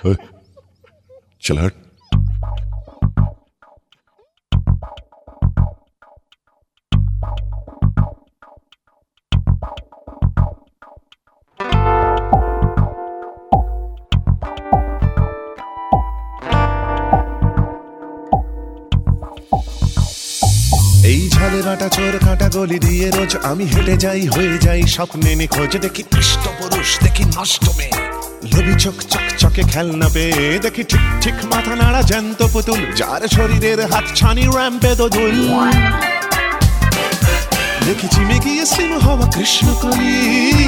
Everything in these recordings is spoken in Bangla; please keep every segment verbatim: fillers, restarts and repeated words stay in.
चल हट। এই ঝালে বাটা চোর কাটা গলি দিয়ে রোজ আমি হেঁটে যাই, হয়ে যাই স্বপ্নে নিখোঁজ। দেখি কৃষ্ট পুরুষ, দেখি নষ্ট মেয়ে, লোভী চোখ চকচকে খেলনা পেয়ে, দেখি ঠিক ঠিক মাথা নাড়া জ্যান্ত পুতুল, যার শরীরের হাত ছানি র্যাম্পে দোদুল। দেখি চিমে গিয়ে স্লিম হওয়া কৃষ্ণকলি।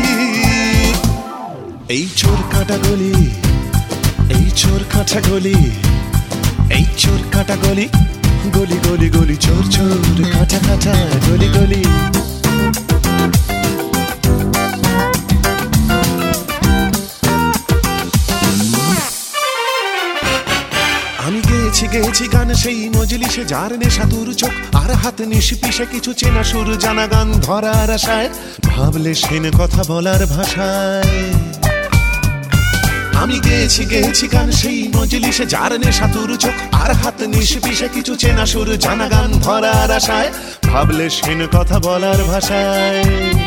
এই চোর কাটা গলি, এই চোর কাটা গলি, এই চোর কাটা গলি, গলি গলি গলি চোর চোর কাটা কাটা গলি গলি। আমি গেয়েছি গেয়েছি গান সেই মজলিসে, যার নেশা তোর চোখ আর হাত নিশি পিষে, কিছু চেনা সুর জানা গান ধরার আশায়, ভাবলে সেন কথা বলার ভাষায়। আমি গেয়েছি গেয়েছি গান সেই মজলিসে, যার নেশা তোর চোখ আর হাত নিশি পিষে, কিছু চেনা সুর জানা গান ধরার আশায়, ভাবলে সেন কথা বলার ভাষায়।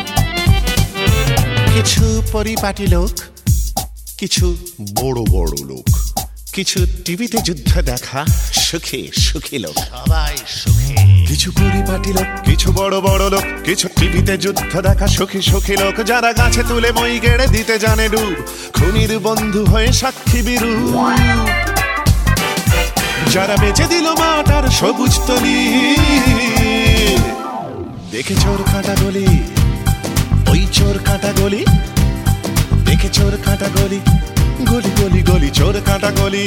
কিছু পরিপাটি লোক, কিছু বড় বড় লোক, কিছু টিভিতে যুদ্ধ দেখা সুখী সুখী লোক, সবাই সুখী। কিছু পরিপাটি লোক, কিছু বড় বড় লোক, কিছু টিভিতে যুদ্ধ দেখা সুখী সুখী লোক, যারা গাছে তুলে মই গেড়ে দিতে জানে ডুব, খুনির বন্ধু হয়ে সাক্ষী বিরু, যারা বেঁচে দিল মাটার সবুজ তলি। দেখে চোর কাটা গলি, ওই চোর কাটা গলি, দেখে চোর কাটা গলি, গলি গলি গলি চোর কাটা গলি।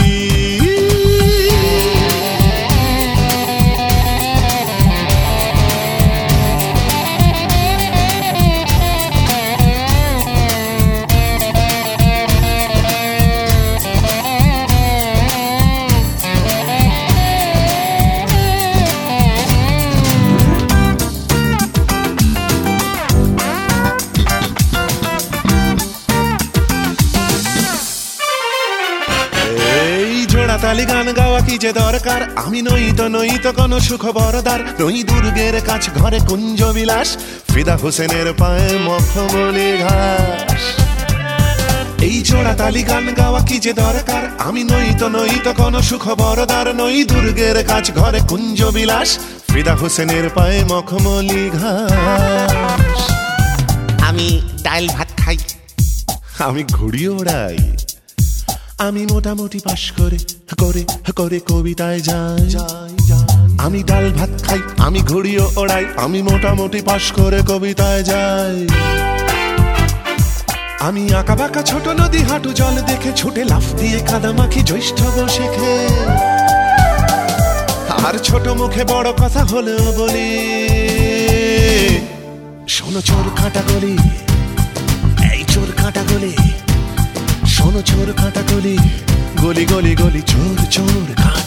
তালি গান গাওয়া কি যে দরকার, আমি নই তো নই তো কোনো সুখ বরদার, নই দুর্গের কাছ ঘরে কুঞ্জ বিলাস, ফিদা হোসেনের পায়ে মখমলি ঘাস। এই জোড়া তালি গান গাওয়া কি যে দরকার, আমি নই তো নই তো কোনো সুখ বরদার, নই দুর্গের কাছ ঘরে কুঞ্জ বিলাস, ফিদা হোসেনের পায়ে মখমলি ঘাস। আমি ডাল ভাত খাই, আমি ঘুড়ি ওড়াই, আমি মোটামুটি পাশ করে করে করে কবিতায় যাই। আমি ডাল ভাত খাই, আমি ঘুড়িও ওড়াই, আমি মোটামুটি পাশ করে কবিতায় যাই। আমি আঁকা বাঁকা ছোট নদী হাঁটু জল দেখে ছুটে লাফ দিয়ে কাদা মাখি জ্যৈষ্ঠ শেখে, আর ছোট মুখে বড় কথা হলেও বলি, শোনো চোর কাটা গলি, এই চোর কাটা গলি, শোনো চোর কাটা গলি, গলি গলি গলি চোর চোর কাটা।